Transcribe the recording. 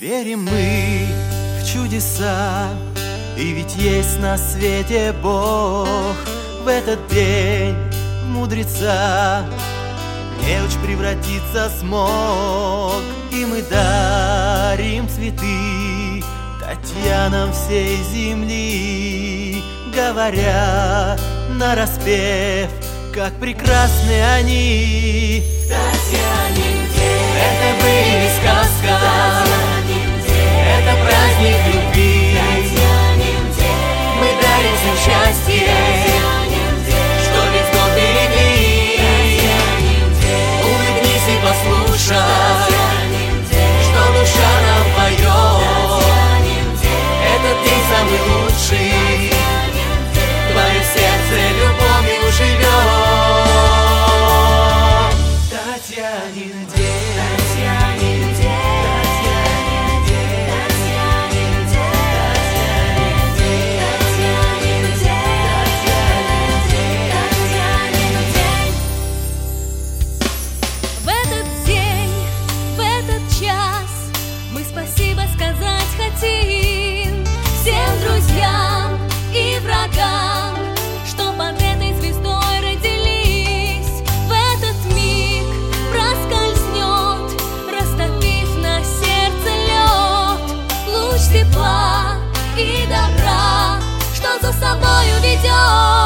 Верим мы в чудеса, и ведь есть на свете Бог. В этот день в мудреца неуч превратиться смог, и мы дарим цветы Татьянам всей земли, говоря нараспев, как прекрасны они. Татьянин день, это были сказка, Татьянин день, это праздник любви. Татьянин день, Мы дарим всем счастье, Татьянин день, что весь год берегли. Татьянин день, Улыбнись и послушай, Татьянин день, что душа нам поет. Татьянин день, Этот день самый лучший, Татьянин день, твое сердце любовью живет. Татьянин день, Татьянин день, Татьянин день, Татьянин день, Татьянин день, Татьянин день. В этот день, в этот час мы спасибо сказать хотим всем друзьям и врагам, что под этой звездой родились. В этот миг проскользнет, растопив на сердце лед, луч тепла и добра, что за собою ведет.